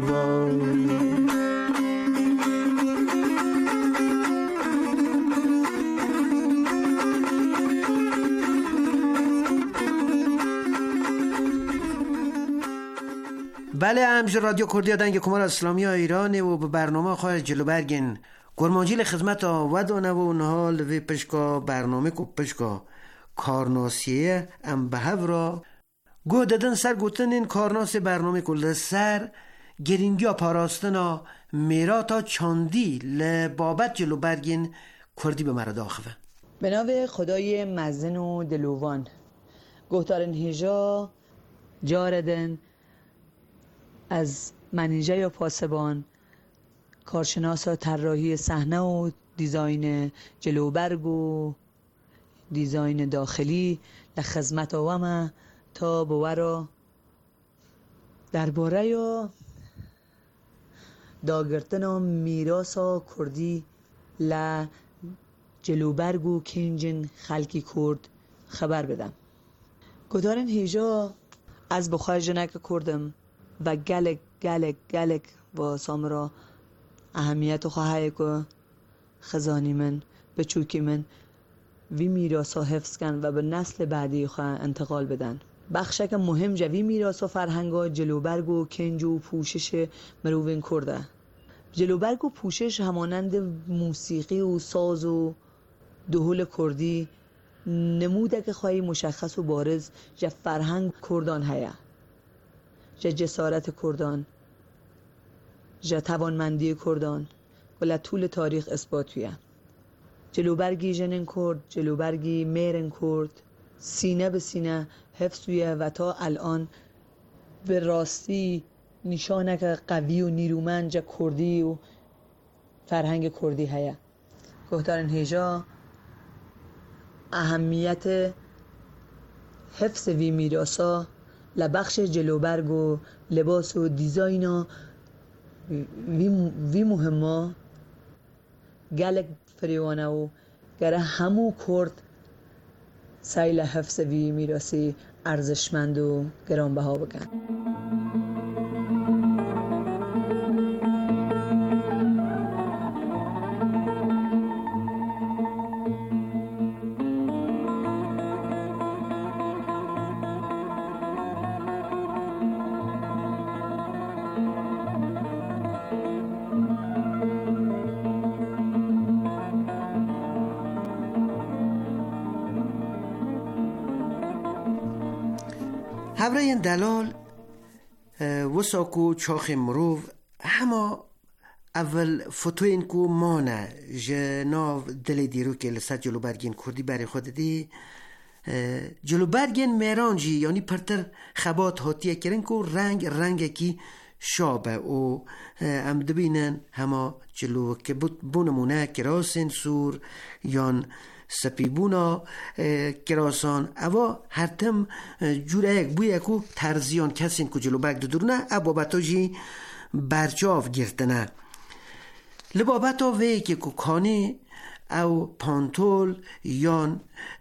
بله همچه رادیو کردی دنگ کمار اسلامی ها ایرانه و به برنامه خواهد جلو برگن کرمانجی لخدمت ودانه و نها لوی پشکا برنامه کو پشکا کارناسیه ام به را گو دادن سر گوتن این کارناس برنامه کو لسر گرینگیا پاراستنا میراتا چاندی لبابت جلو برگین کردی به مرا داخوه. به نام خدای مزن و دلوان گوهتارن هیجا جاردن از منیجه یا پاسبان کارشناسا طراحی صحنه و دیزاین جلوبرگ و دیزاین داخلی لخدمت آوامه تا بورا درباره یا داگرتن و میراسا کردی ل جلوبرگ و کنجن خلکی کرد خبر بدم. گدارن هیجا از بخواه جنک کردم و گلک گلک گلک با سامرا اهمیت و خواهی که خزانی من به چوکی من وی میراثا حفظ کن و به نسل بعدی خواه انتقال بدن. بخشک مهم جوی میراث و فرهنگا جلوبرگ و کنج و پوشش مروین کرده. جلوبرگ و پوشش همانند موسیقی و ساز و دهول کردی نمودک خواهی مشخص و بارز جا فرهنگ کردان هیا، جا جسارت کردان، جا توانمندی کردان و طول تاریخ اثبات ویه. جلوبرگی جنن کرد، جلوبرگی میرن کرد، سینه به سینه حفظ ویه و تا الان به راستی نشانک قوی و نیرومند جا کردی و فرهنگ کردی هیا. گهدارن هیجا اهمیت حفظ وی میراسا لبخش جلوبرگ و لباس و دیزاینا وی, وی مهمه گلک فریوانه و گره همو کرد سایل حفظ وی میراسی ارزشمند و گرانبها بکن. هبره دلال وساکو چاخ مروف هما اول فتوین کو مانه جناو دل دیرو که لسد جلو برگین کردی برای خود دی جلو برگین میرانجی یعنی پرتر خبات هاتیه کرن کو رنگ رنگ کی شابه و ام دبینن هما جلو که بونمونه کراسن سور یان سپیبونا کراسان اوا هرتم جوره یک بوی اکو ترزیان کسین که جلو بگ دورنه ابابتا جی برجاف گرتنه لبابتا وی که که کانی او پانتول یان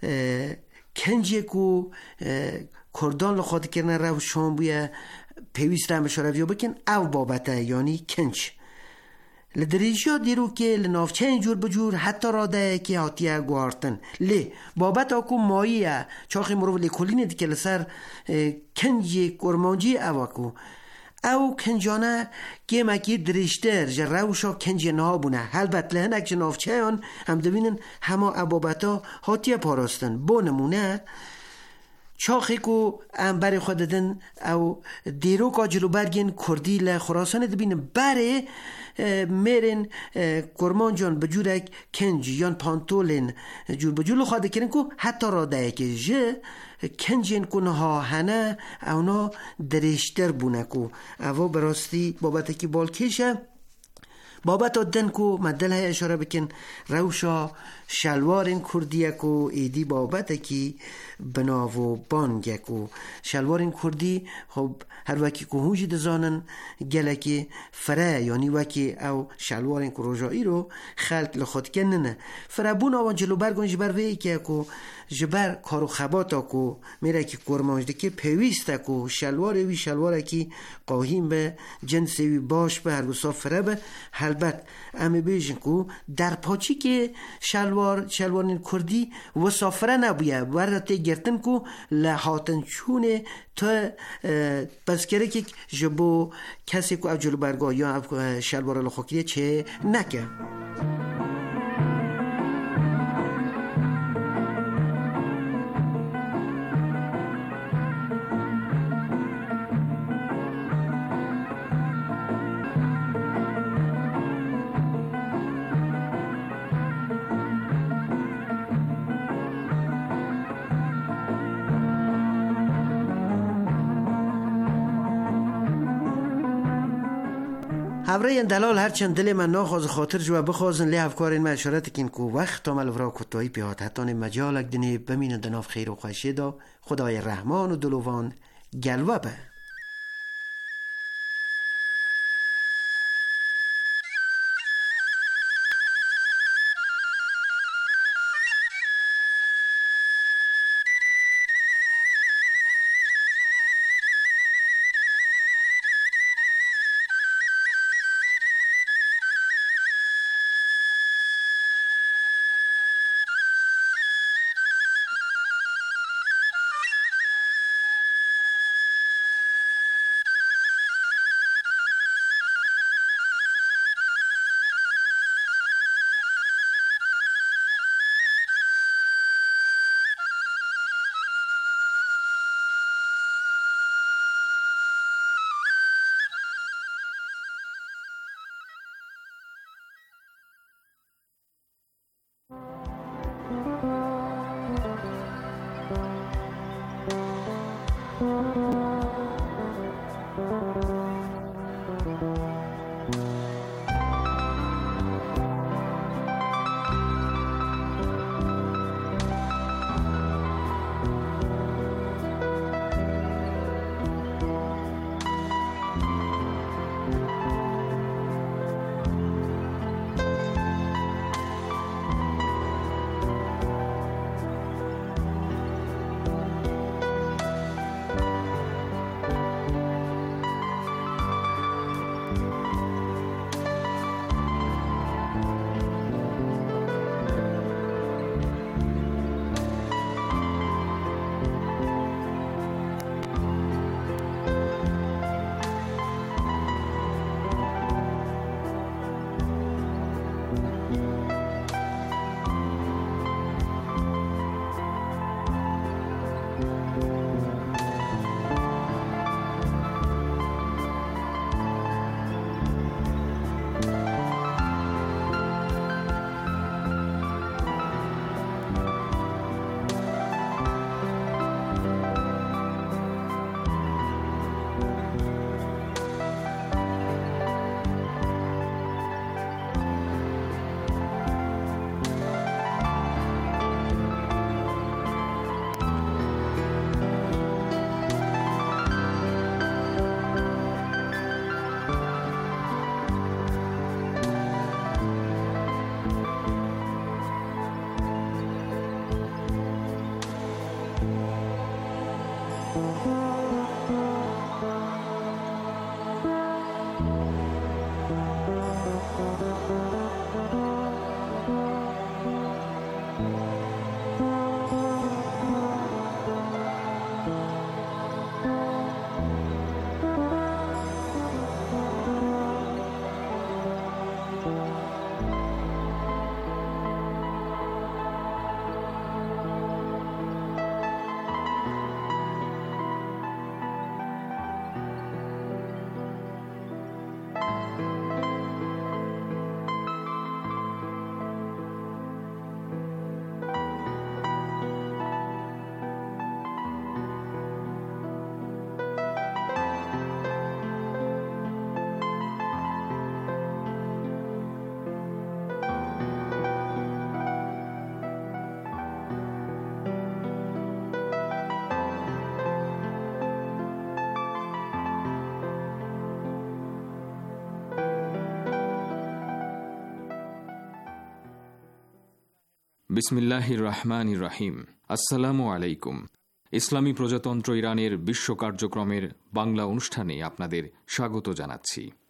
کنجی که کردان لخواد کرنه رو شان بوی پیویست رمه شرویو بکن او بابتا یعنی کنج لدریجا دیرو که لنافچه اینجور بجور حتی راده که حاتیه گوارتن لی بابت آکو ماییه چاخی مرو لی کلینه دی که لسر کنجی کرمانجی اواکو او کنجانه که مکی دریشتر جا روشا کنجی نها بونه البته لهنک جا نافچه هن هم دوینن همه ابابتا حاتیه پاراستن با نمونه چاخی کو ام برای خود دادن او دیرو کا جلو برگین کردی لخراسان دبین بره میرن کرمان جان بجورک کنج یان پانتولن جور بجور خواهده کرن کو حتی را ده که جه کنجین کنه ها هنه اونا درشتر بونه کو او براستی بابت که بالکشه بابت دن کو مدل های اشاره بکن روشا شلوار کردیه کو ایدی بابت کی بناو بانگه کو شلوار کردی خب هر وکی که هونجی دزانن گلکی فره یعنی وکی او شلوار کروژایی رو خلق لخود کننه فره بون آوان جلو برگون جبر وی که کو جبر کارو خباتا کو میره که کرمانجده که پیویسته کو شلوار وی شلوار کی قاهیم به جنس وی باش به هر وصاف فره به البته امی بیشن کو در پاچی که شلوار شلوار کردی و سافره نبویه ورته گرتن کو لحاتن چونه تا بس کرده که جبو کسی کو او جلو برگاه یا شلوار لخوکیه چه نکه هبره دلال هرچند دل من ناخواز خاطر جو بخوازن لی افکار این اشارت کین کو وقت عمل ورا کتایی پیات حتان مجالک دنی بمین دناف خیر و خوشی دا خدای رحمان و دلوان گلوه به. বিসমিল্লাহির রহমানির রহিম। আসসালামু আলাইকুম। ইসলামী প্রজাতন্ত্র ইরানের বিশ্ব কার্যক্রমের বাংলা অনুষ্ঠানে আপনাদের স্বাগত জানাচ্ছি।